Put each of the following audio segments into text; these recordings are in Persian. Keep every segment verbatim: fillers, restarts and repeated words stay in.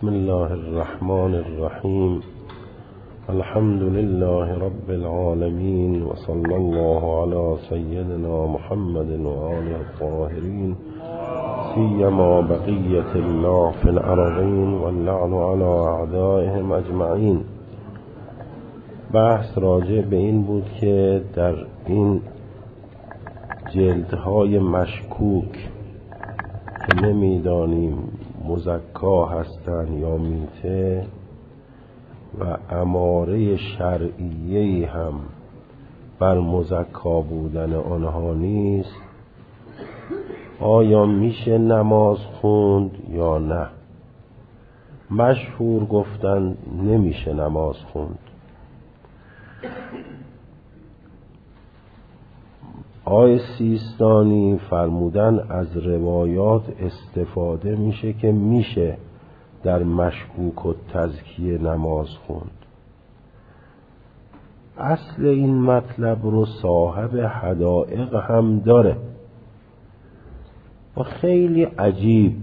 بسم الله الرحمن الرحیم. الحمد لله رب العالمین و صلی الله علی سیدنا محمد و آله الطاهرین سیما بقیة الله فی الارضین واللعن علی اعدائهم اجمعین. بحث راجع به این بود که در این جلدهای مشکوک که نمیدانیم مزکا هستند یا میته و اماره شرعیه‌ای هم بر مزکا بودن آنها نیست، آیا میشه نماز خوند یا نه؟ مشهور گفتن نمیشه نماز خوند. آقای سیستانی فرمودن از روایات استفاده میشه که میشه در مشکوک و تزکیه نماز خوند. اصل این مطلب رو صاحب حدائق هم داره و خیلی عجیب.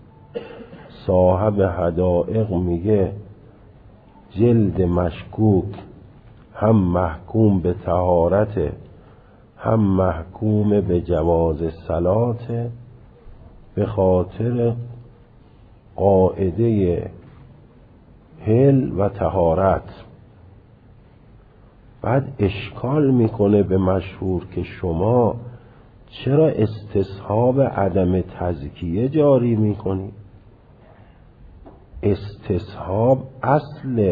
صاحب حدائق میگه جلد مشکوک هم محکوم به طهارت هم محکوم به جواز صلاته به خاطر قاعده حل و طهارت. بعد اشکال میکنه به مشهور که شما چرا استصحاب عدم تزکیه جاری میکنی؟ استصحاب اصل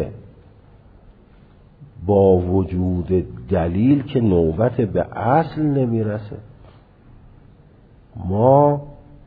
با وجود دلیل که نوبت به اصل نمیرسه. ما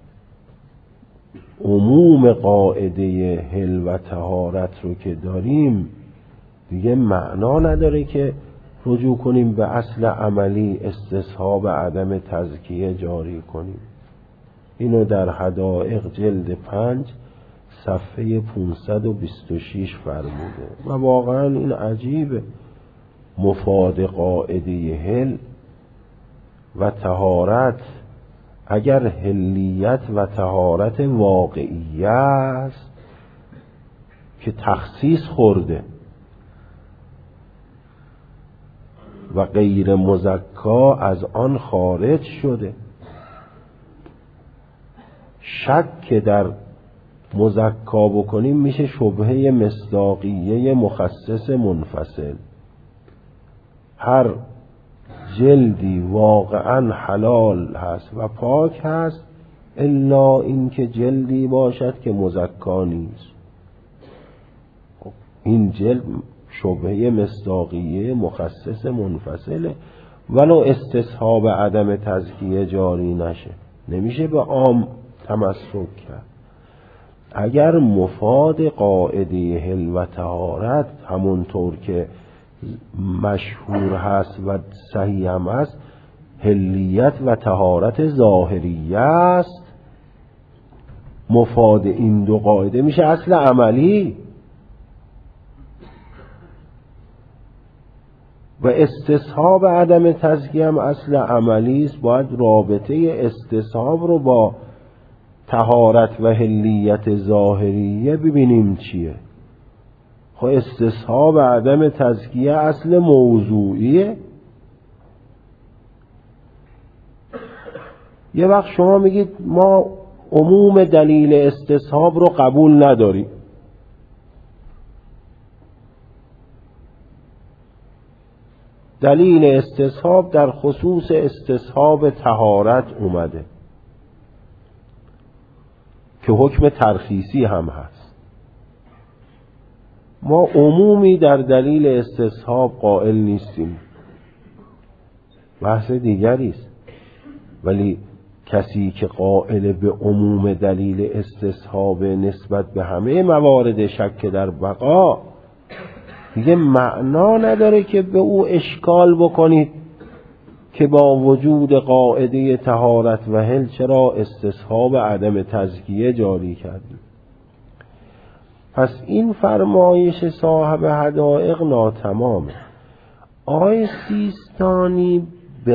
عموم قاعده حل و طهارت رو که داریم دیگه معنا نداره که رجوع کنیم به اصل عملی استصحاب عدم تزکیه جاری کنیم. اینو در حدائق جلد پنج صفحه پانصد و بیست و شش فرموده و واقعا این عجیبه. مفاد قاعده حل و طهارت اگر حلیت و طهارت واقعیه است که تخصیص خورده و غیر مزکا از آن خارج شده، شک که در مزکا بکنیم میشه شبهه مصداقیه مخصص منفصل. هر جلدی واقعا حلال هست و پاک هست الا اینکه جلدی باشد که مزکا نیست. این جلد شبهه مصداقیه مخصص منفصله ولو استصحاب عدم تزکیه جاری نشه، نمیشه به عام تمسک کرد. اگر مفاد قاعده حل و طهارت همونطور که مشهور هست و صحیح هم است حلیت و طهارت ظاهریه است، مفاد این دو قاعده میشه اصل عملی و استصحاب عدم تزکیه هم اصل عملی است. باید رابطه استصحاب رو با طهارت و حلیت ظاهریه ببینیم چیه. خب استصحاب عدم تزکیه اصل موضوعیه. یه وقت شما میگید ما عموم دلیل استصحاب رو قبول نداریم. دلیل استصحاب در خصوص استصحاب طهارت اومده که حکم ترخیصی هم هست. ما عمومی در دلیل استصحاب قائل نیستیم، بحث دیگری است. ولی کسی که قائل به عموم دلیل استصحاب نسبت به همه موارد شک در بقا دیگه معنا نداره که به او اشکال بکنید که با وجود قاعده طهارت و حل چرا استصحاب عدم تزکیه جاری کردید. پس این فرمایش صاحب حدائق ناتمامه. آقای سیستانی به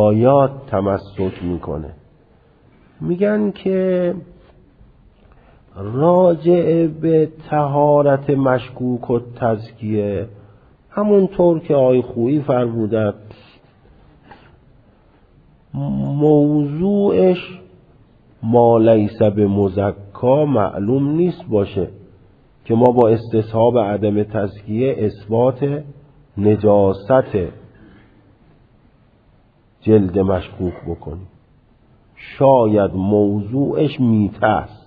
روایات تمسک میکنه، میگن که راجع به طهارت مشکوک و تزکیه، همونطور که آقای خویی فرمودند موضوعش ما لیس به مزکا معلوم نیست باشه که ما با استصحاب عدم تزکیه اثبات نجاست جلد مشکوک بکنیم. شاید موضوعش میته است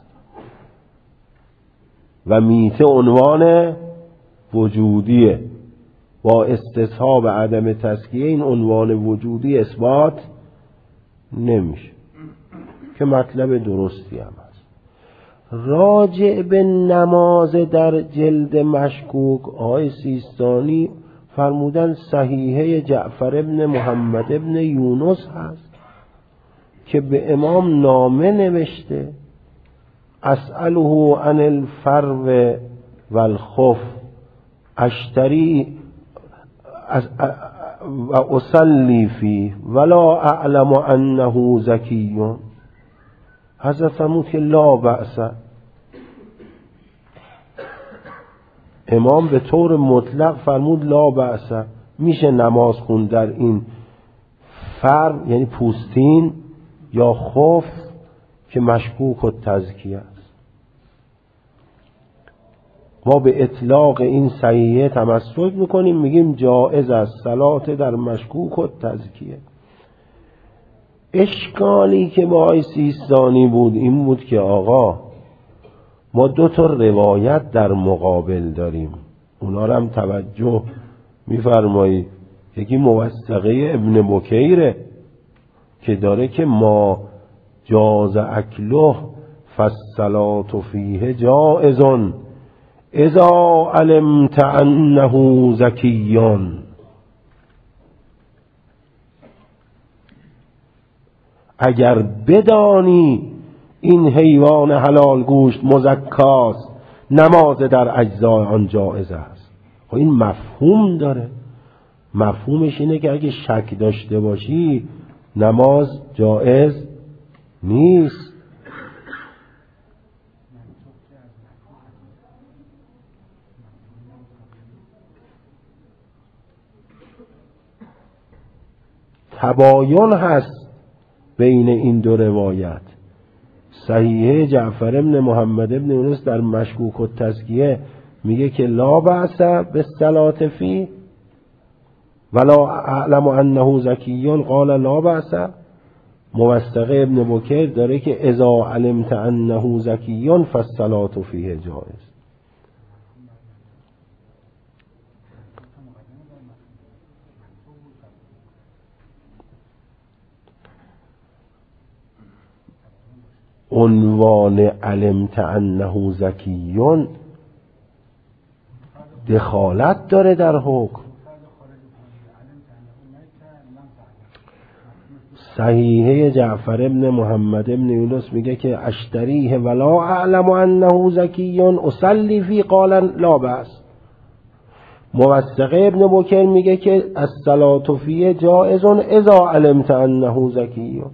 و میته عنوان وجودیه، با استصحاب عدم تزکیه این عنوان وجودی اثبات نمیشه که مطلب درستی هم هست. راجع به نماز در جلد مشکوک آقای سیستانی فرمودن صحیحه جعفر ابن محمد ابن یونس هست که به امام نامه نوشته اسأله عن الفرو والخف اشتری و اصلی فیه ولا اعلم انه زکیون. حضرت فرمود که لا بأس، امام به طور مطلق فرمود لا بأس، میشه نماز خون در این فرو یعنی پوستین یا خف که مشکوک و تزکیه است. ما به اطلاق این صحیحه تمسک میکنیم، میگیم جائز است صلات در مشکوک و تزکیه. اشکالی که با آقای سیستانی بود این بود که آقا ما دو تا روایت در مقابل داریم، اونا رو هم توجه میفرمایید. یکی موثقه ابن بکیره که داره که ما جاز اکله فالصلاة فیه جائزون اذا علمت انه زکیون. اگر بدانی این حیوان حلال گوشت مزکاست نماز در اجزای آن جائز است. خب این مفهوم داره، مفهومش اینه که اگه شک داشته باشی نماز جائز نیست. تباین هست بین این دو روایت. صحیحه جعفر ابن محمد ابن یونس در مشکوک و تزکیه میگه که لا بأس بالصلاة فی ولا اعلم انه زکیون قال لا بأس. موثقه ابن بکیر داره که اذا علمت انه زکیون فالصلاة فیه جائز. عنوان علمت انه زکیون دخالت داره در حکم. صحیحه جعفر ابن محمد ابن یونس میگه که اشتریه ولا اعلم انه زکیون اصلی فی قال لا بأس. موثقه ابن بکر میگه که الصلاة فیه جائز اذا علمت انه زکیون.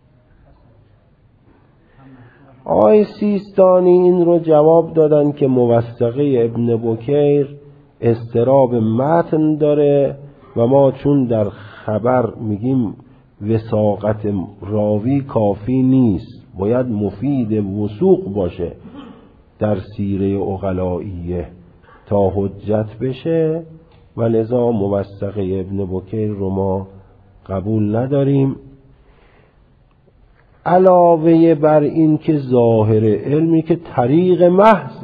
آقای سیستانی این رو جواب دادن که موثقه ابن بکیر اضطراب متن داره و ما چون در خبر میگیم وثاقت راوی کافی نیست، باید مفید وثوق باشه در سیره عقلائیه تا حجت بشه و لذا موثقه ابن بکیر رو ما قبول نداریم. علاوه بر این که ظاهر علمی که طریق محض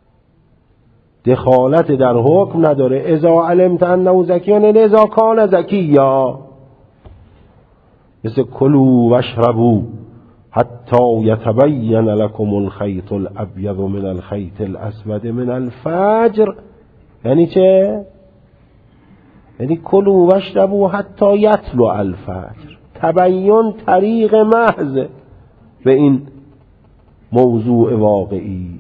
دخالت در حکم نداره، اذا علمت انه زکیون اذا کان زکیا، مثل کلوا واشربوا حتی یتبین لکم الخیط الابیض من الخیط الاسود من الفجر. یعنی چه؟ یعنی کلوا واشربوا حتی یطلع الفجر. تبین طریق محض به این موضوع واقعی.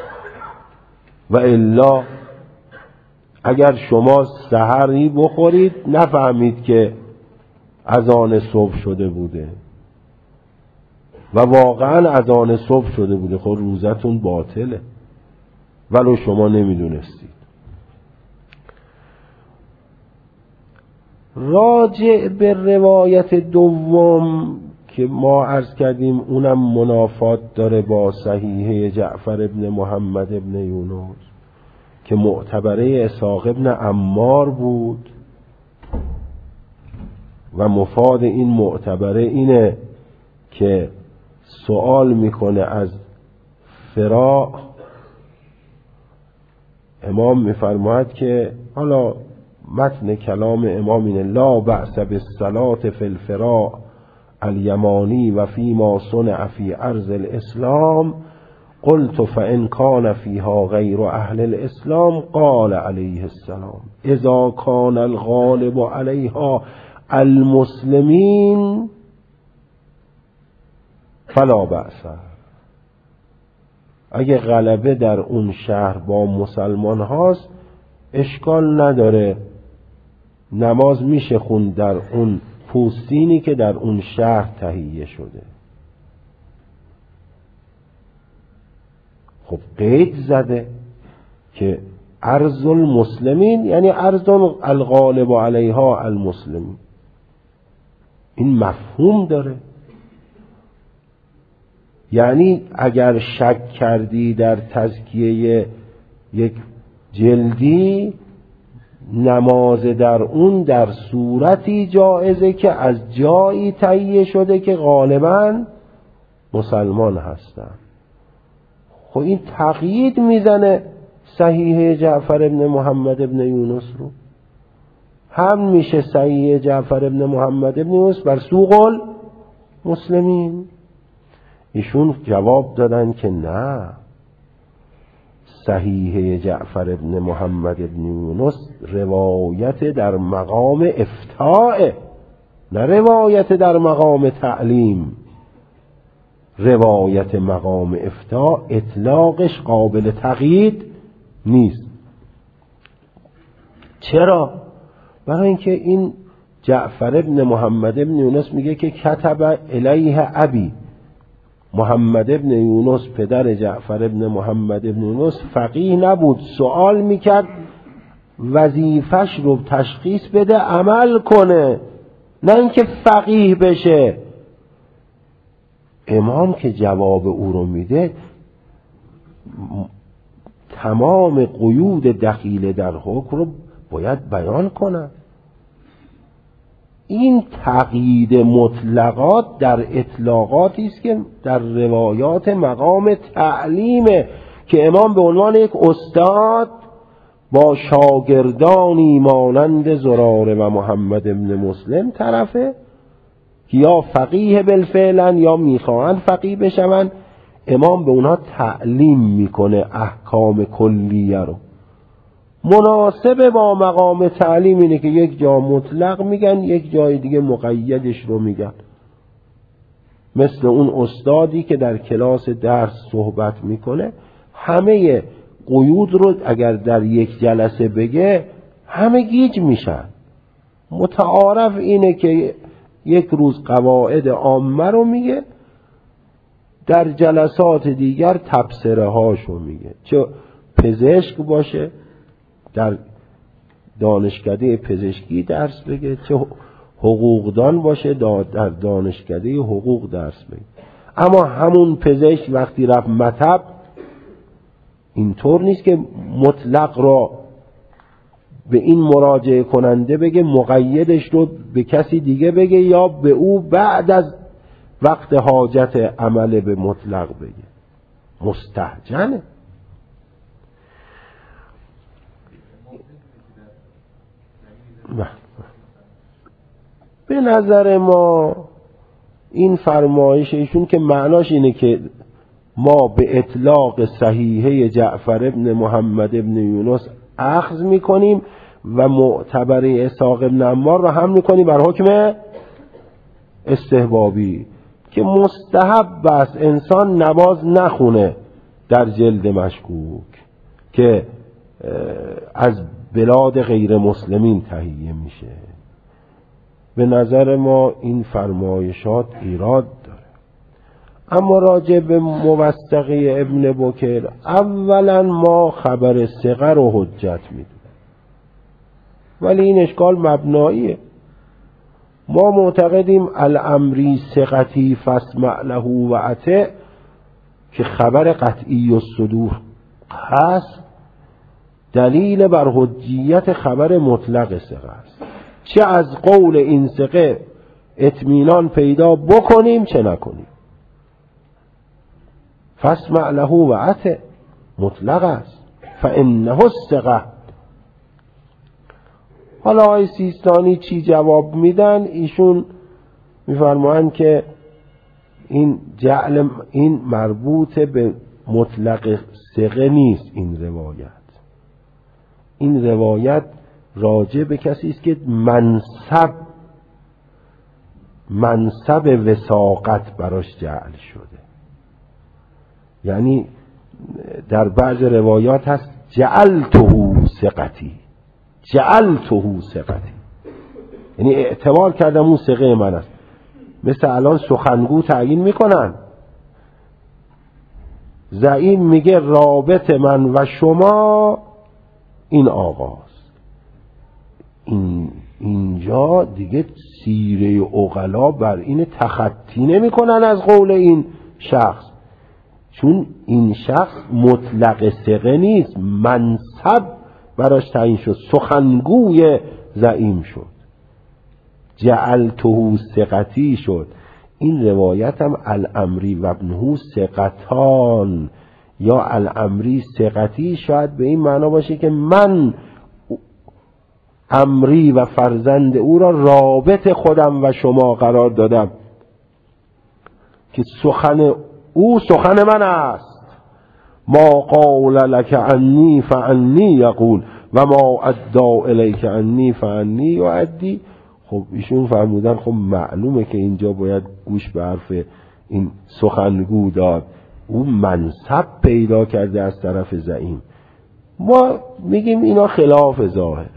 و الا اگر شما سحری بخورید نفهمید که اذان صبح شده بوده، و واقعا اذان صبح شده بوده، خب روزتون باطله ولو شما نمیدونستید. راجع به روایت دوم که ما عرض کردیم اونم منافات داره با صحیحه جعفر ابن محمد ابن یونس که معتبره اسحاق ابن عمار بود و مفاد این معتبره اینه که سوال میکنه از فرا. امام میفرماید که حالا متن کلام امام اینه: لا بأس بالصلاة فی الفراء الیمانی و فی ما صنع فی ارض الاسلام. قلت فإن كان فيها غير اهل الاسلام قال عليه السلام اذا كان الغالب عليها المسلمین فلا بأس. اگه غلبه در اون شهر با مسلمان هاست اشکال نداره، نماز میشه خوند در اون پوستینی که در اون شهر تهیه شده. خب قید زده که ارض المسلمین یعنی ارض الغالب علیها المسلمین. این مفهوم داره، یعنی اگر شک کردی در تزکیه یک جلدی، نماز در اون در صورتی جایزه که از جایی تهیه شده که غالباً مسلمان هستن. خب این تقیید میزنه صحیح جعفر ابن محمد ابن یونس رو. هم میشه صحیح جعفر ابن محمد ابن یونس بر سوق المسلمین. ایشون جواب دادن که نه، صحیح جعفر ابن محمد ابن یونس روایت در مقام افتاء، نه روایت در مقام تعلیم. روایت مقام افتاء اطلاقش قابل تقیید نیست. چرا؟ برای اینکه این جعفر ابن محمد ابن یونس میگه که کتب الیه ابی، محمد ابن یونس پدر جعفر ابن محمد ابن یونس فقیه نبود، سوال میکرد وظیفش رو تشخیص بده عمل کنه، نه اینکه فقیه بشه. امام که جواب او رو میده تمام قیود دخیل در حکم رو باید بیان کنه. این تقیید مطلقات در اطلاقاتی است که در روایات مقام تعلیمه که امام به عنوان یک استاد با شاگردانی مانند زراره و محمد ابن مسلم طرفه که یا فقیه بالفعلن یا میخواهند فقیه بشون، امام به اونها تعلیم میکنه احکام کلیه رو. مناسب با مقام تعلیم اینه که یک جا مطلق میگن، یک جای دیگه مقیدش رو میگن. مثل اون استادی که در کلاس درس صحبت میکنه، همه قیود رو اگر در یک جلسه بگه همه گیج میشن. متعارف اینه که یک روز قواعد عامه رو میگه، در جلسات دیگر تبصره هاشو میگه. چه پزشک باشه در دانشکده پزشکی درس بگه، چه حقوقدان باشه در دانشکده حقوق درس بگه. اما همون پزشک وقتی رفت مطب اینطور نیست که مطلق را به این مراجعه کننده بگه، مقیدش رو به کسی دیگه بگه یا به او بعد از وقت حاجت عمل به مطلق بگه. مستهجنه. به نظر ما این فرمایش ایشون که معناش اینه که ما به اطلاق صحیحه جعفر ابن محمد ابن یونس اخذ میکنیم و معتبر اسحاق ابن عمار رو هم میکنیم بر حکم استحبابی که مستحب است انسان نماز نخونه در جلد مشکوک که از بلاد غیر مسلمین تهیه میشه. به نظر ما این فرمایشات ایراد داره. اما راجع به موثقه ابن بکر، اولا ما خبر ثقه رو حجت میدونیم، ولی این اشکال مبناییه. ما معتقدیم الامری ثقتی فاسمع له و اطع، که خبر قطعی الصدور هست، دلیل بر حجیت خبر مطلق ثقه است. چه از قول این ثقه اطمینان پیدا بکنیم چه نکنیم. فاسمع له و اطع مطلق است، فانه الثقه. حالا آقای سیستانی چی جواب میدن؟ ایشون میفرمایند که این جعل این مربوط به مطلق ثقه نیست. این روایت این روایت راجع به کسی است که منصب منصب وثاقت براش جعل شده. یعنی در بعض روایات هست جعلته ثقتی، جعلته ثقتی، یعنی اعتبار کردم اون ثقه من است. مثل الان سخنگو تعیین میکنن، زعیم میگه رابط من و شما این آقاست. این اینجا دیگه سیره عقلا بر این تخطی نمی کنن از قول این شخص، چون این شخص مطلق ثقه نیست، منصب براش تعیین شد، سخنگوی زعیم شد، جعلته ثقتی شد. این روایت هم الامری و ابنه ثقتان یا الامری ثقتی شاید به این معنا باشه که من امری و فرزند او را رابط خودم و شما قرار دادم که سخن او سخن من است. ما قال لك عنی فعنی یقول و ما ادعا الیک عنی فعنی یؤدی. خب ایشون فرمودن خب معلومه که اینجا باید گوش به حرف این سخنگو داد، او منصب پیدا کرده از طرف زعیم. ما میگیم اینا خلاف ظاهره.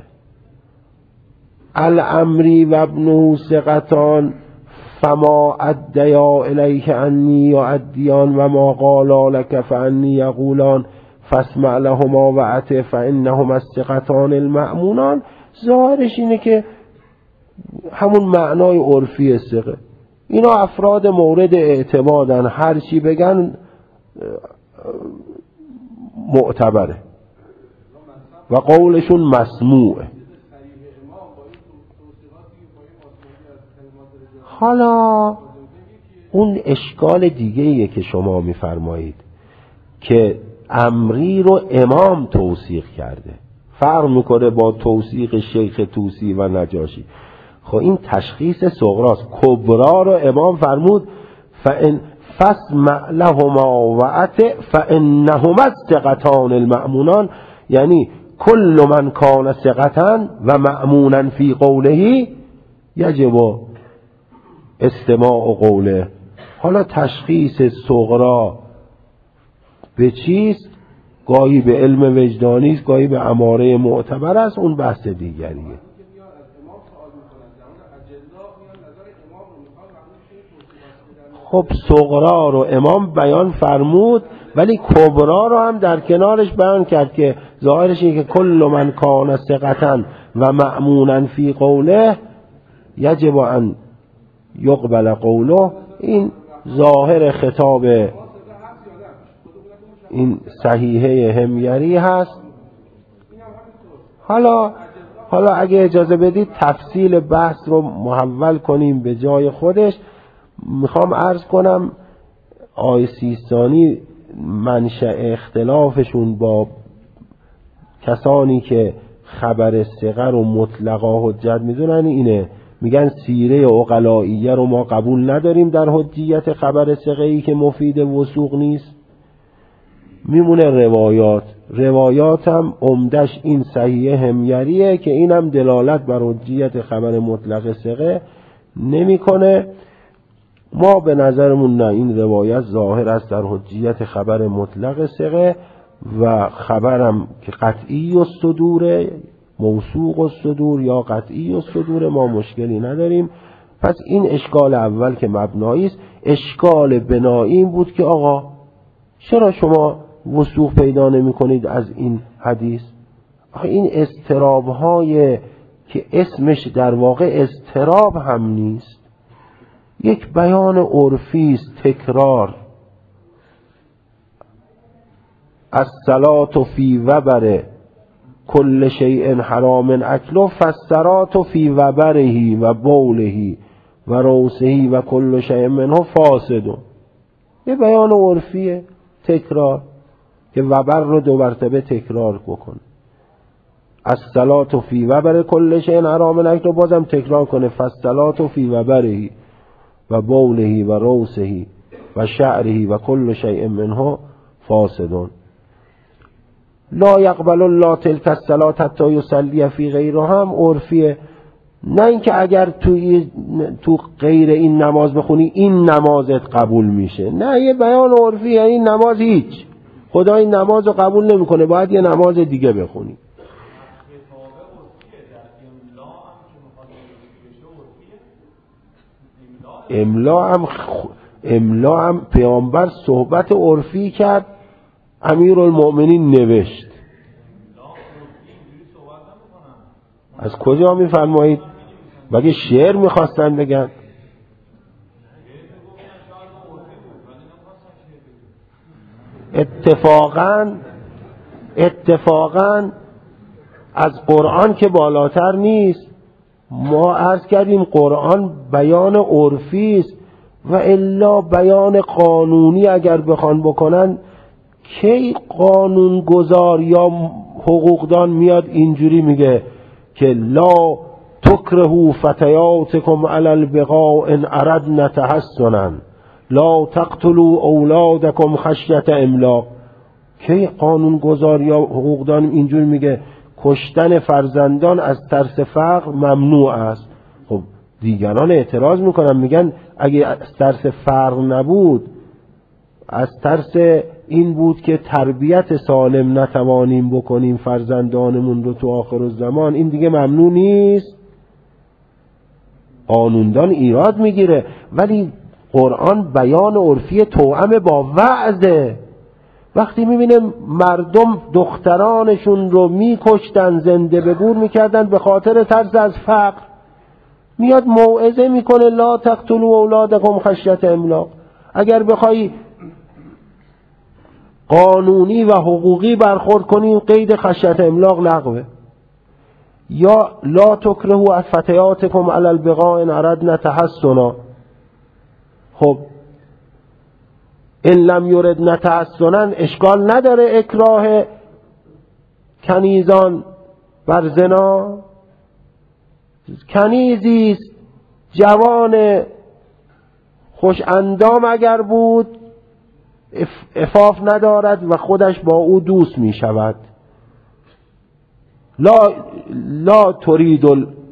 الامری و ابنه ثقتان فما ادعا الیک عنی یؤدیان و ما قالا لک فعنی یقولان فاسمع لهما و اطع فانهما الثقتان المأمونان. ظاهرش اینه که همون معنای عرفی ثقه. اینا افراد مورد اعتمادن، هر چی بگن معتبره و قولشون مسموعه. حالا اون اشکال دیگه ایه که شما میفرمایید که امری رو امام توثیق کرده، فرق میکنه با توثیق شیخ طوسی و نجاشی. خب این تشخیص صغراست. کبرا رو امام فرمود فان فاسمع لهما و اطع فانهما الثقتان المأمونان، یعنی کل من کان ثقة و مأمونا فی قوله یجب استماع قوله. حالا تشخیص صغرا به چیست؟ گاهی به علم وجدانی است، گاهی به اماره معتبر است، اون بحث دیگریه. خب صغرا رو امام بیان فرمود، ولی کبرا رو هم در کنارش بیان کرد که ظاهرش اینه که کل من کان ثقة و مأمونا فی قوله یجب ان یقبل قوله. این ظاهر خطاب این صحیحه حمیری هست. حالا حالا اگه اجازه بدید تفصیل بحث رو محول کنیم به جای خودش. میخوام عرض کنم آقای سیستانی منشأ اختلافشون با کسانی که خبر ثقه رو مطلقا حجت میدونن اینه، میگن سیره عقلائیه رو ما قبول نداریم در حجیت خبر ثقه‌ای که مفید وثوق نیست، میمونه روایات. روایات هم عمدش این صحیح حمیریه که اینم دلالت بر حجیت خبر مطلق ثقه نمیکنه. ما به نظرمون نه، این روایت ظاهر است در حجیت خبر مطلق ثقه و خبرم که قطعی الصدور، موثوق الصدور یا قطعی الصدور، ما مشکلی نداریم. پس این اشکال اول که مبنایی است. اشکال بنایی این بود که آقا چرا شما وثوق پیدا نمی کنید از این حدیث؟ آقا این اضطراب های که اسمش در واقع اضطراب هم نیست، یک بیان عرفی است، تکرار. الصلاة فی وبر کل شیء حرام اکله فالصلاة فی وبره و بوله و روسه و کل شیء منه فاسد. یه بیان عرفیه، تکرار، که وبر رو دو مرتبه تکرار بکنه. الصلاة فی وبر کل شیء حرام اکله، بازم تکرار کنه فالصلاة فی وبره و بوله و روسه و شعره و کل شیء منه فاسدون. لا یقبل الله تلک الصلاة حتی یصلی فی غیرها هم عرفیه، نه اینکه اگر توی تو غیر این نماز بخونی این نمازت قبول میشه، نه، یه بیان عرفیه. این نماز هیچ، خدا این نماز رو قبول نمیکنه، باید یه نماز دیگه بخونی. املا هم خ... املا هم پیامبر صحبت عرفی کرد، امیرالمؤمنین نوشت. از کجا میفرمایید؟ مگه شعر میخواستن بگن؟ اتفاقاً اتفاقاً از قرآن که بالاتر نیست. ما عرض کردیم قرآن بیان عرفی است و الا بیان قانونی اگر بخوان بکنن، کی قانون گذار یا حقوقدان میاد اینجوری میگه که لا تکرهوا فتیاتکم علی البغاء ان اردنا تحسنا لا تقتلوا اولادکم خشیة املاق. کی قانون گذار یا حقوقدان اینجوری میگه کشتن فرزندان از ترس فقر ممنوع است؟ خب دیگران اعتراض میکنن، میگن اگه از ترس فقر نبود، از ترس این بود که تربیت سالم نتوانیم بکنیم فرزندانمون رو تو آخر الزمان، این دیگه ممنوع نیست. قانوندان ایراد میگیره، ولی قرآن بیان عرفی توأم با وعظه. وقتی میبینه مردم دخترانشون رو میکشتن، زنده به گور میکردن به خاطر ترس از فقر، میاد موعظه میکنه لا تقتلوا اولادکم خشیة املاق. اگر بخوای قانونی و حقوقی برخورد کنیم قید خشیة املاق لغوه. یا لا تکرهوا فتیاتکم علی البغاء ان اردنا تحسنا. خب ان لم یردن تحسنا اشکال نداره اکراه کنیزان بر زنا. کنیزیست جوان خوش اندام اگر بود، عفاف ندارد و خودش با او دوست می شود، لا لا ترید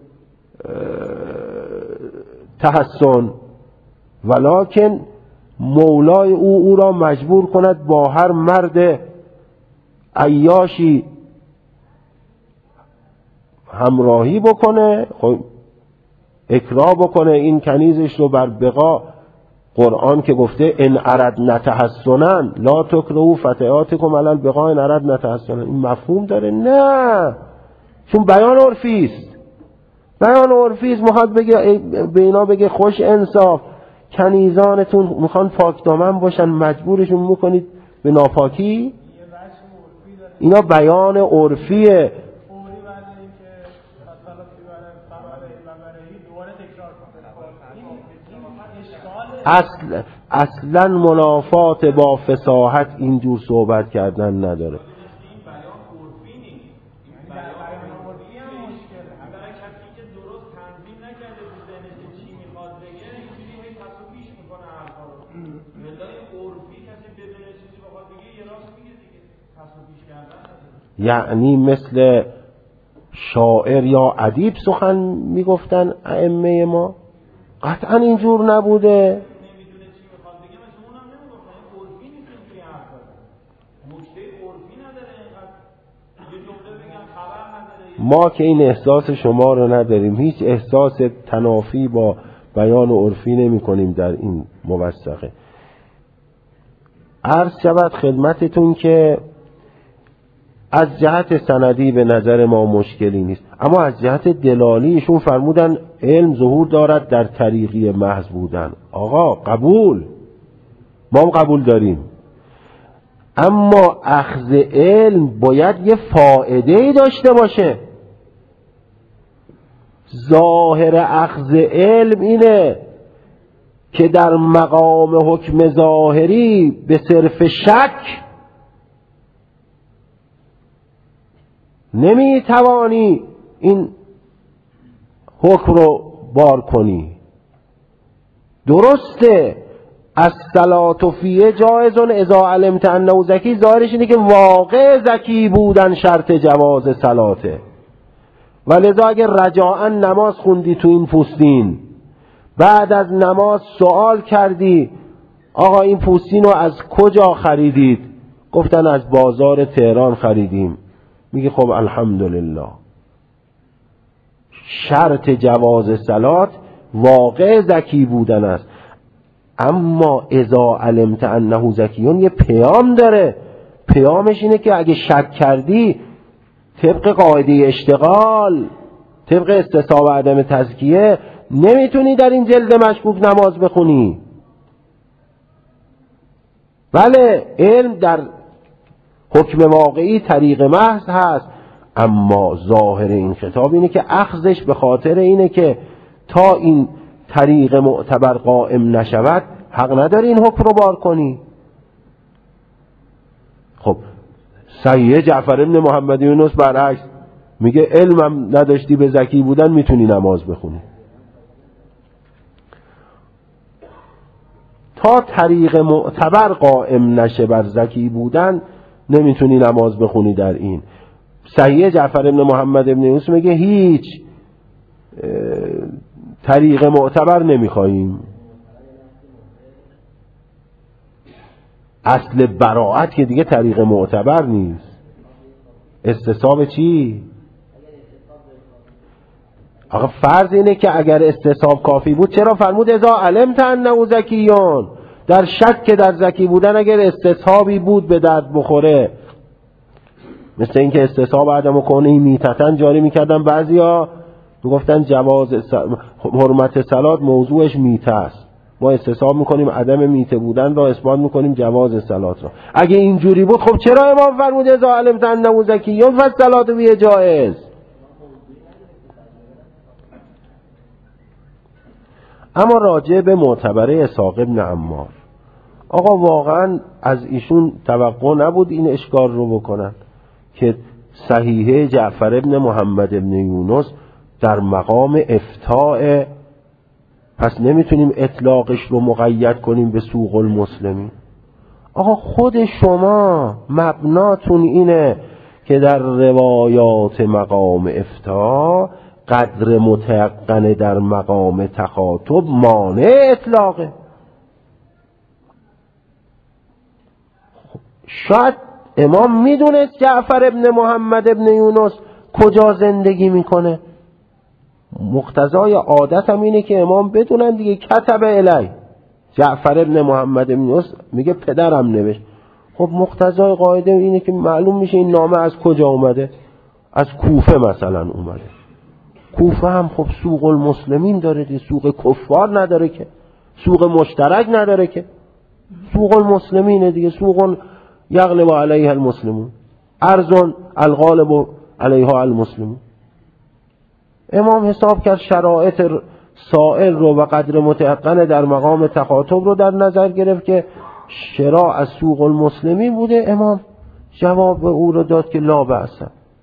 تحسن، ولکن مولای او او را مجبور کند با هر مرد عیاشی همراهی بکنه، خب اکراه بکنه این کنیزش رو بر بغا. قرآن که گفته ان اردنا تحسنا لا تکرهوا فتیاتکم علی البغاء ان اردنا تحسنا، این مفهوم داره؟ نه، چون بیان عرفی است. بیان عرفی است، میخواد بگه به اینا بگه خوش انصاف، کنیزانتون میخوان پاک دامن باشن، مجبورشون میکنید به ناپاکی. اینا بیان عرفیه. اصل اصلا منافات با فصاحت اینجور صحبت کردن نداره. یعنی مثل شاعر یا ادیب سخن میگفتن ائمه ما؟ قطعا اینجور نبوده. ما که این احساس شما رو نداریم، هیچ احساس تنافی با بیان عرفی نمی کنیم در این موثقه. عرض شود خدمتتون که از جهت سندی به نظر ما مشکلی نیست، اما از جهت دلالی ایشون فرمودن علم ظهور دارد در طریقی محض بودن. آقا قبول، ما هم قبول داریم، اما اخذ علم باید یه فائده‌ای داشته باشه. ظاهر اخذ علم اینه که در مقام حکم ظاهری به صرف شک نمی توانی این حکم رو بار کنی. درسته از صلات فیه جایزون اذا علمت انه زکی، ظاهرش اینه که واقع زکی بودن شرط جواز صلاته. ولذا اگر رجاءً نماز خوندی تو این پوستین، بعد از نماز سوال کردی آقا این پوستین رو از کجا خریدید؟ گفتن از بازار تهران خریدیم. میگه خب الحمدلله، شرط جواز صلات واقع زکی بودن است. اما اذا علمت انه زکیون یه پیام داره. پیامش اینه که اگه شک کردی طبق قاعده اشتغال، طبق استصحاب عدم تزکیه، نمیتونی در این جلد مشکوک نماز بخونی. بله علم در حکم واقعی طریق محض هست، اما ظاهر این خطاب اینه که اخذش به خاطر اینه که تا این طریق معتبر قائم نشود حق نداری این حکم رو بار کنی. خب صحیح جعفر ابن محمد یونس برعکس میگه علمم نداشتی به زکی بودن میتونی نماز بخونی. تا طریق معتبر قائم نشه بر زکی بودن نمیتونی نماز بخونی. در این صحیح جعفر ابن محمد ابن یونس میگه هیچ طریق معتبر نمیخواییم. اصل براءت که دیگه طریق معتبر نیست. استصحاب چی؟ آقا فرض اینه که اگر استصحاب کافی بود چرا فرمود اذا علمت انه زکیون؟ در شک که در زکی بودن اگر استصحابی بود به درد بخوره، مثل اینکه استصحاب عدم کونه میتتن جاری میکردن، بعضیا میگفتن جواز حرمت صلات موضوعش میته است، ما استصحاب میکنیم عدم میته بودن را اثبات میکنیم جواز صلات را. اگه اینجوری بود خب چرا امام فرمود اذا علمت انه زکیون فالصلات به جایز؟ اما راجع به معتبره اسحاق ابن عمار، آقا واقعا از ایشون توقع نبود این اشکال رو بکنن که صحیحه جعفر ابن محمد ابن یونس در مقام افتاء، پس نمیتونیم اطلاقش رو مقید کنیم به سوق المسلمین. آقا خود شما مبناتون اینه که در روایات مقام افتاء قدر متیقن در مقام تخاطب مانع اطلاقه. شاید امام میدونست جعفر ابن محمد ابن یونس کجا زندگی میکنه، مقتضای عادت هم اینه که امام بدونن دیگه. کتب الی جعفر ابن محمد ابن یونس میگه پدرم نوشت. خب مقتضای قاعده اینه که معلوم میشه این نامه از کجا اومده، از کوفه مثلا اومده. کوفه هم خب سوق المسلمین داره دیگه، سوق کفار نداره که، سوق مشترک نداره که، سوق المسلمینه دیگه. سوق یغلب علیها المسلمون، ارزون الغالب علیها المسلمون. امام حساب کرد شرایط سائل رو و قدر متيقن در مقام تخاطب رو در نظر گرفت که شراء از سوق المسلمین بوده. امام جواب او رو داد که لا بأس.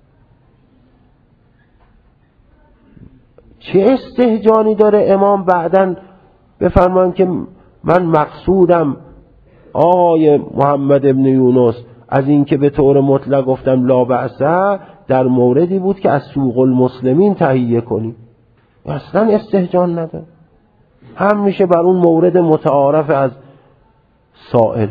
چه استهجانی داره امام بعدن بفرمایند که من مقصودم آقای محمد ابن یونس از این که به طور مطلق گفتم لا بأس در موردی بود که از سوق المسلمین تهیه کنیم. اصلا استهجان نداره، هم میشه بر اون مورد متعارف از سائل.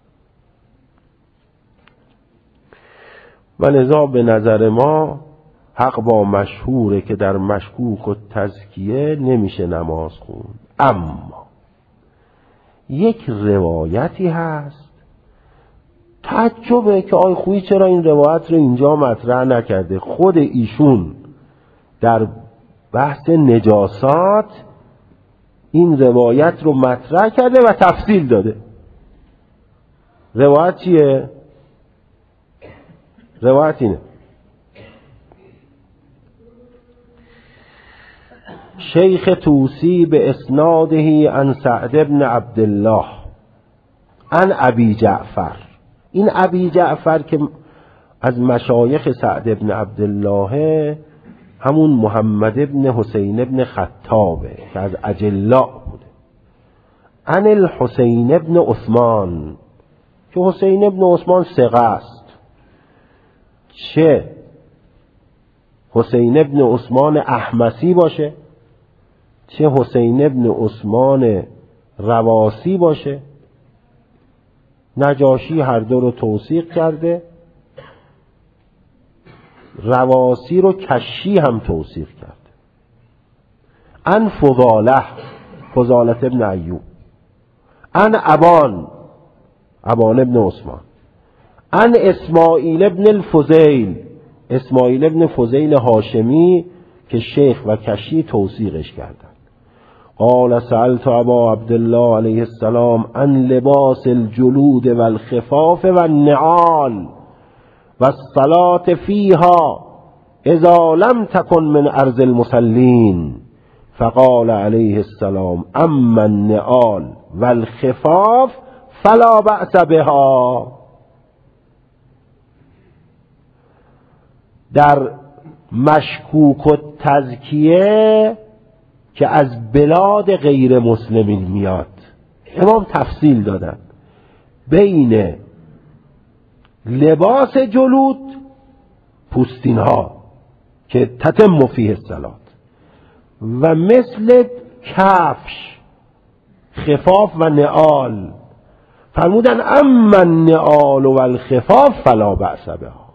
و لذا به نظر ما حق با مشهوره که در مشکوک و تزکیه نمیشه نماز خوند. اما یک روایتی هست تعجبه که آی خویی چرا این روایت رو اینجا مطرح نکرده. خود ایشون در بحث نجاسات این روایت رو مطرح کرده و تفصیل داده. روایت چیه؟ روایت اینه: شیخ توسی به اسناده عن سعد بن عبدالله عن ابی جعفر. این ابی جعفر که از مشایخ سعد بن عبدالله همون محمد بن حسین بن خطابه که از اجلاء بوده. عن الحسین بن عثمان که حسین بن عثمان ثقه است. چه حسین بن عثمان احمسی باشه، چه حسین بن عثمان رواسی باشه، نجاشی هر دو رو توثیق کرده، رواسی رو کشی هم توثیق کرده. ان فضاله فضاله ابن ایوب، ان ابان ابان ابن عثمان، ان اسماعیل ابن الفضیل اسماعیل ابن فضیل هاشمی که شیخ و کشی توثیقش کردن. قال سألت ابا عبدالله علیه السلام عن لباس الجلود والخفاف والنعال والصلاة فيها اذا لم تكن من ارض المصلين فقال عليه السلام اما النعال والخفاف فلا بأس بها. در مشکوک و تزکیه که از بلاد غیر مسلمین میاد امام تفصیل دادن بین لباس جلود پوستین ها که تتم فیه الصلاة و مثل کفش خفاف و نعال فرمودن اما النعال و الخفاف فلا بأس بها.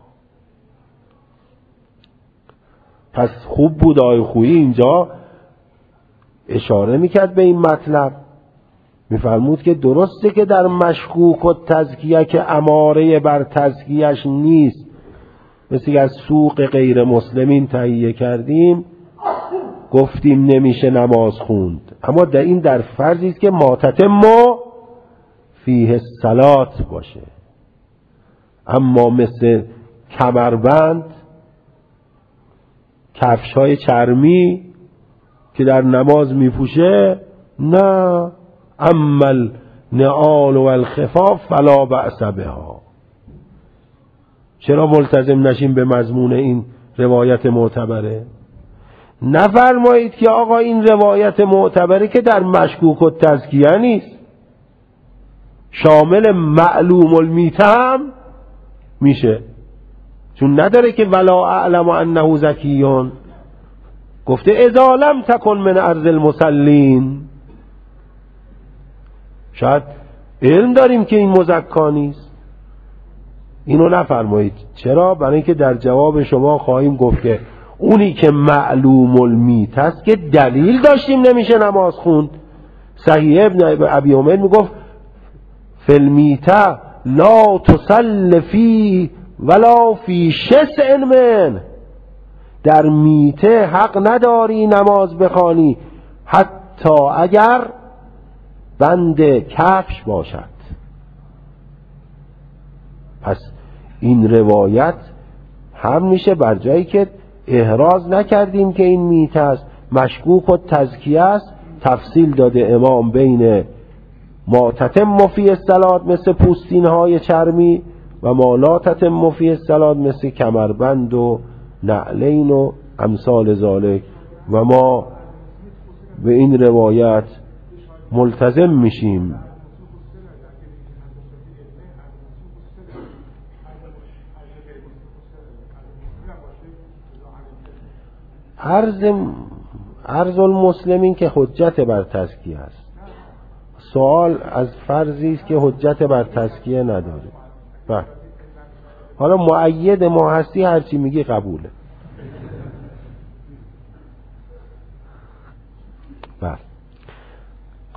پس خوب بود آقای خویی اینجا اشاره میکرد به این مطلب، میفرمود که درسته که در مشکوک و تزکیه که اماره بر تزکیهش نیست، مثل از سوق غیر مسلمین تهیه کردیم گفتیم نمیشه نماز خوند، اما در این در فرضی است که ماتتم فیه الصلاة باشه. اما مثل کمربند، کفش‌های چرمی که در نماز میپوشه نه. اما النعال و الخفاف فلا بأس بها. چرا ملتزم نشیم به مضمون این روایت معتبره؟ نفرمایید که آقا این روایت معتبره که در مشکوک و تزکیه نیست، شامل معلوم المیته هم میشه، چون نداره که ولا اعلم انه زکیون، گفته اذا لم تکن من ارض المصلین. شاید علم داریم که این مزکا نیست، اینو نفرمایید. چرا؟ برای اینکه در جواب شما خواهیم گفت که اونی که معلوم المیت است که دلیل داشتیم نمیشه نماز خوند. صحیح ابن ابی حمید میگفت فی المیته لا تصل فی ولا فی شسع من، در میته حق نداری نماز بخوانی حتی اگر بند کفش باشد. پس این روایت هم میشه بر جایی که احراز نکردیم که این میته است، مشکوک و تزکیه است، تفصیل داده امام بین ما تتم فی الصلاة مثل پوستین های چرمی و ما لا تتم فی الصلاة مثل کمربند و نعلین و امثال ذالک، و ما به این روایت ملتزم میشیم. عرض عرض المسلمین که حجت بر تزکیه است. سوال از فرضی است که حجت بر تزکیه نداره. حالا مؤید ما هستی هرچی میگی قبوله.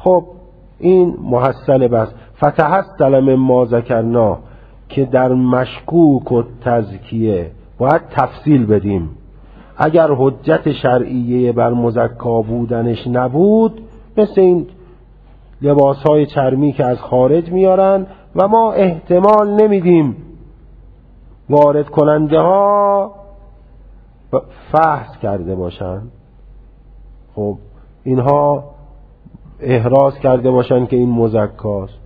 خب این محصل بس فتحصل من ما ذکرنا که در مشکوک و تزکیه باید تفصیل بدیم. اگر حجت شرعیه بر مزکا بودنش نبود، مثل این لباسهای چرمی که از خارج میارن و ما احتمال نمیدیم وارد کننده ها فحص کرده باشن، خب اینها احراز کرده باشن که این مزکاست.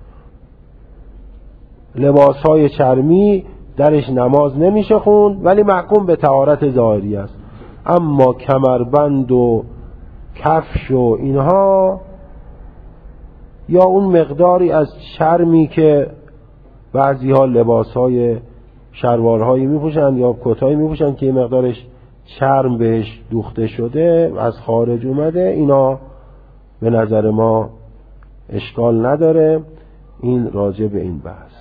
لباسهای چرمی درش نماز نمیشه خوند ولی محکوم به طهارت ظاهری است. اما کمربند و کفش و اینها یا اون مقداری از چرمی که بعضی ها لباسهای شلوارهایی میپوشن یا کتایی میپوشن که مقدارش چرم بهش دوخته شده از خارج اومده، اینا به نظر ما اشکال نداره. این راجع به این بحث.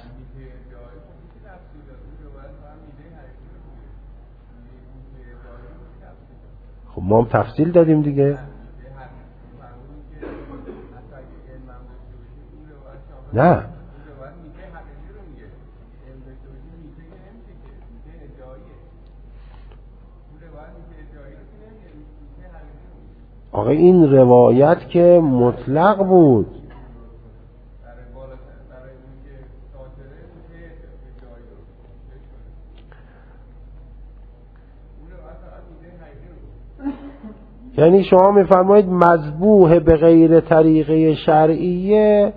خب ما هم تفصیل دادیم دیگه. نه آقا این روایت که مطلق بود. یعنی شما میفرمایید مذبوح به غیر طریقه شرعیه،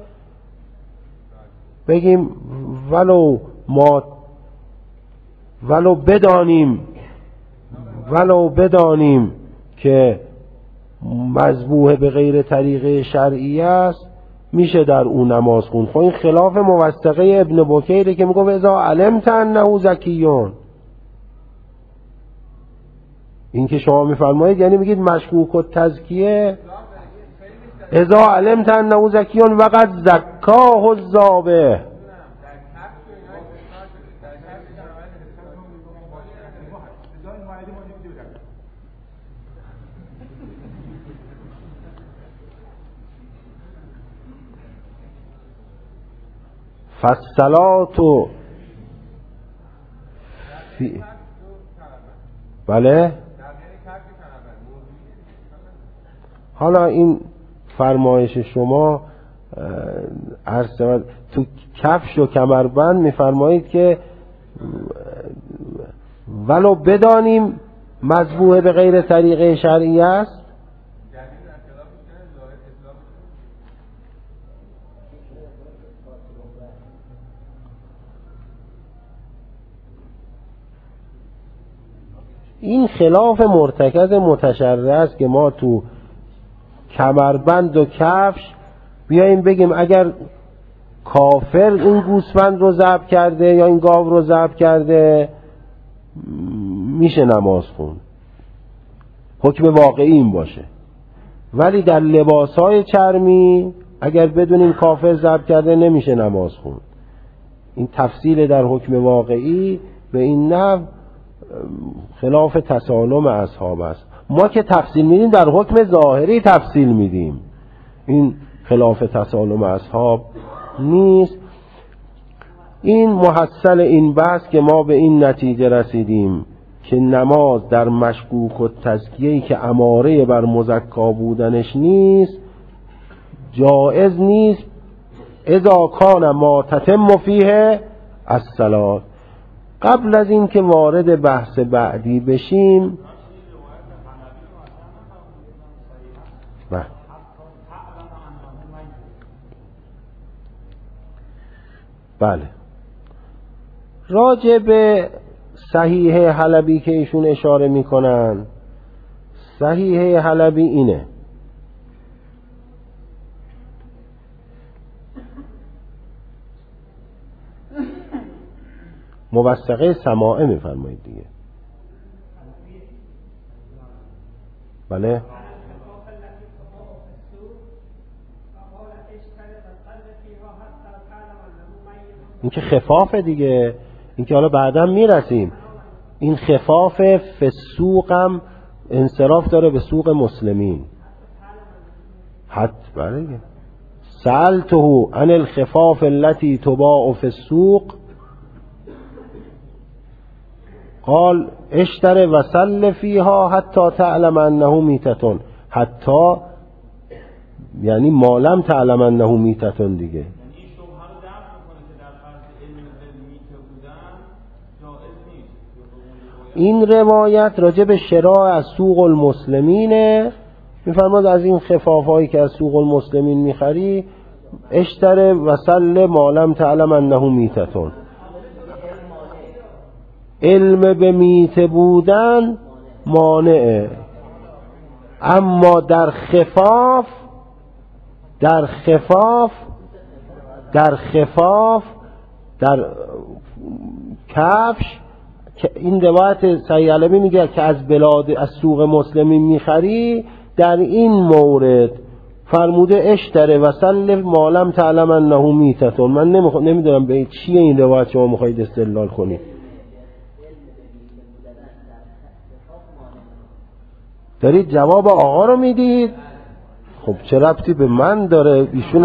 بگیم ولو ما ولو بدانیم ولو بدانیم که مذبوح به غیر طریقه شرعیه است میشه در اون نماز خوند. خب این خلاف موثقه ابن بکیره که میگه اذا علمت انه زکیون. این که شما میفرمایید یعنی میگید مشکوک و تزکیه اذا علمت انه زکیون وقد زکاه الذابح. فالصلاة فی بله. حالا این فرمایش شما عرض تو کفش و کمربند میفرمایید که ولو بدانیم مذبوح به غیر طریقه شرعی است. این خلاف مرتکز متشرع است که ما تو کمربند و کفش بیاییم بگیم اگر کافر این گوسفند رو ذبح کرده یا این گاو رو ذبح کرده میشه نماز خون، حکم واقعی این باشه. ولی در لباسهای چرمی اگر بدونیم کافر ذبح کرده نمیشه نماز خون. این تفصیل در حکم واقعی به این نحو خلاف تسالم اصحاب است. ما که تفصیل میدیم در حکم ظاهری تفصیل میدیم، این خلاف تسالم اصحاب نیست. این محصل این بحث که ما به این نتیجه رسیدیم که نماز در مشکوک و تزکیه‌ای که اماره بر مزکا بودنش نیست جائز نیست اذا کان ما تتم فیه الصلاة. قبل از این که وارد بحث بعدی بشیم بله بله راجع به صحیح حلبی که ایشون اشاره میکنن، صحیح حلبی اینه موثقه سماعه میفرمایید دیگه. بله این که خفافه دیگه، این که حالا بعدا میرسیم. این خفاف فسوقم انصراف داره به سوق مسلمین. حد بله سألته عن الخفاف التي تباع في السوق قال اشتر و سل فيها حتی تعلم انه میتتون. حتی یعنی مالم تعلم انه میتتون دیگه. این روایت راجع به شراء از سوق المسلمینه. میفرماد از این خفافایی که از سوق المسلمین میخری اشتر و سل مالم تعلم انه میتتون. علم به میته بودن مانعه، اما در خفاف در خفاف در خفاف در کفش که این روایت صحیح علمی میگه که از بلاد از سوق مسلمین میخری، در این مورد فرموده اشتره و سل مالم تعلم انه میتتون. من نمیدونم به چیه این روایت شما میخواید استدلال کنید. دارید جواب آقا رو میدید. خب چه ربطی به من داره؟ ایشون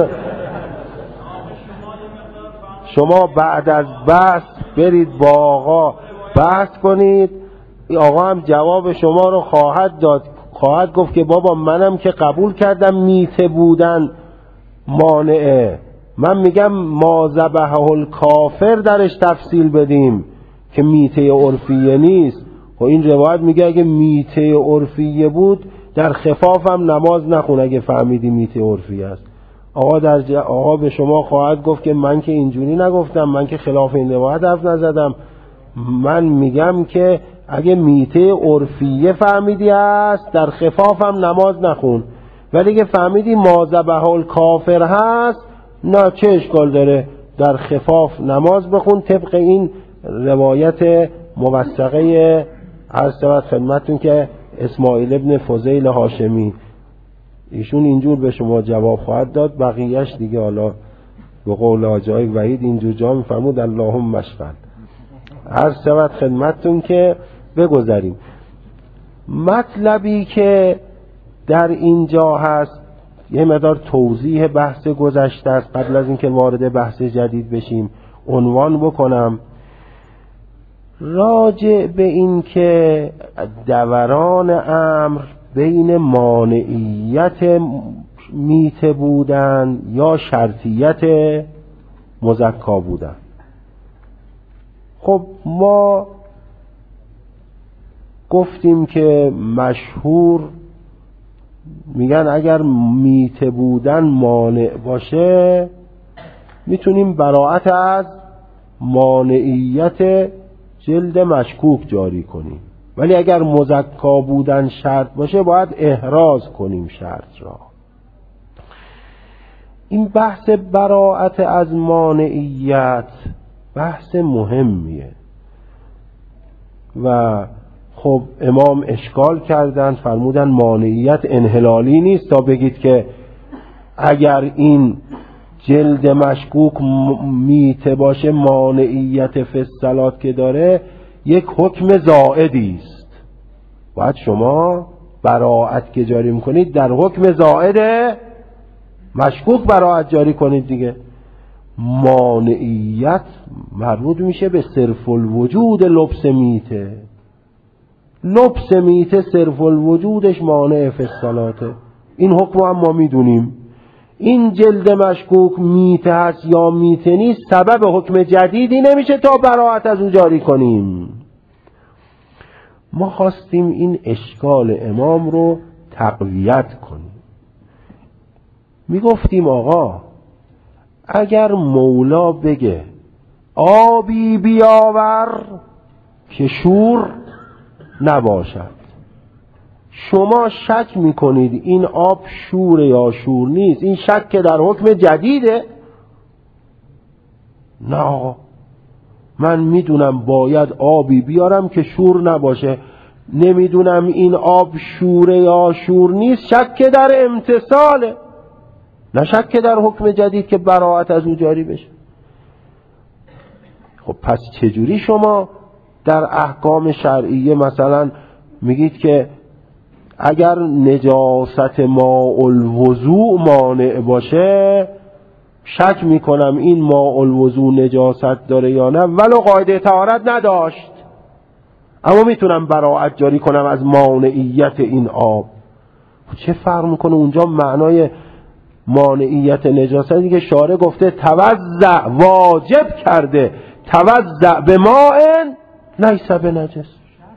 شما بعد از بحث برید با آقا بحث کنید، آقا هم جواب شما رو خواهد داد، خواهد گفت که بابا منم که قبول کردم میته بودن مانعه، من میگم ما ذبحه الکافر درش تفصیل بدیم که میته عرفیه نیست. و این روایت میگه اگه میته عرفیه بود در خفاف هم نماز نخون اگه فهمیدی میته عرفیه است. آقا در ج... آقا به شما خواهد گفت که من که اینجوری نگفتم، من که خلاف این روایت حرف نزدم، من میگم که اگه میته عرفیه فهمیدی است در خفاف هم نماز نخون، ولی اگه فهمیدی ما ذبحه الکافر هست نه چه اشکال داره در خفاف نماز بخون طبق این روایت موثقه عرض شود خدمتتون که اسماعیل ابن فضیل هاشمی. ایشون اینجور به شما جواب خواهد داد، بقیهش دیگه حالا به قول آجای وحید اینجور جا میفرمود اللهم مشغل. عرض شود خدمتتون که بگذاریم مطلبی که در اینجا هست. یه مقدار توضیح بحث گذشته است قبل از اینکه وارد بحث جدید بشیم عنوان بکنم راجع به این که دوران امر بین مانعیت میته بودن یا شرطیت مزکا بودن. خب ما گفتیم که مشهور میگن اگر میته بودن مانع باشه میتونیم براءت از مانعیت جلد مشکوک جاری کنیم، ولی اگر مزکا بودن شرط باشه باید احراز کنیم شرط را. این بحث براءت از مانعیت بحث مهمیه و خب امام اشکال کردن، فرمودن مانعیت انحلالی نیست تا بگید که اگر این جلد مشکوک میته باشه مانعیت فصلات که داره یک حکم زائدی است. باید شما براءت که جاری میکنید در حکم زائد مشکوک براءت جاری کنید دیگه. مانعیت مربوط میشه به صرف الوجود لبس میته. لبس میته صرف الوجودش مانع فصلاته. این حکم هم ما میدونیم. این جلد مشکوک میته هست یا میته نیست سبب حکم جدیدی نمیشه تا براءت از اون جاری کنیم. ما خواستیم این اشکال امام رو تقویت کنیم. میگفتیم آقا اگر مولا بگه آبی بیاور که شور نباشد، شما شک میکنید این آب شور یا شور نیست، این شک که در حکم جدیده؟ نه آقا من میدونم باید آبی بیارم که شور نباشه، نمیدونم این آب شور یا شور نیست، شک در امتصاله، نه شک در حکم جدید که براءت از اون جاری بشه. خب پس چجوری شما در احکام شرعیه مثلا میگید که اگر نجاست ماء الوضوء مانع باشه شک میکنم این ماء الوضو نجاست داره یا نه، ولو قاعده طهارت نداشت، اما میتونم براءت جاری کنم از مانعیت این آب. چه فرق میکنه اونجا معنای مانعیت نجاست دیگه؟ شارع گفته توضع، واجب کرده توضع به ماء لیس بنجس.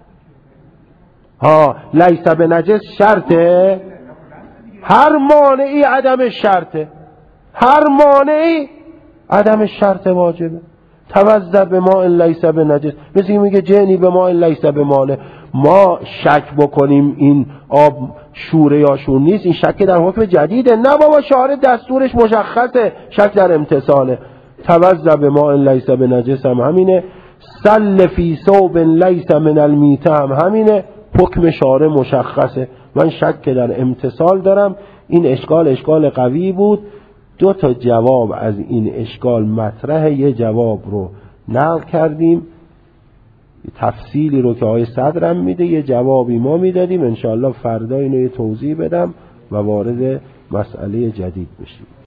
ها لیس بنجس شرطه، هر مانعی عدم شرطه، هر مانعی عدم شرط واجبه. توضع به ماء لیس بنجس، مثل میگه جنی به ماء لیس بمانع. ما شک بکنیم این آب شوره یا شور نیست، این شک در حکم جدیده. نه بابا، شارع دستورش مشخصه، شک در امتثاله. توضع به ماء لیس بنجس هم همینه، سل فی ثوب لیس من المیته هم همینه، حکم شارع مشخصه. من شک در امتثال دارم. این اشکال اشکال قوی بود. دو تا جواب از این اشکال مطرحه، یه جواب رو نقل کردیم، تفصیلی رو که آقای صدرم میده، یه جوابی ما میدادیم. انشاءالله فردا اینو یه توضیح بدم و وارد مسئله جدید بشیم.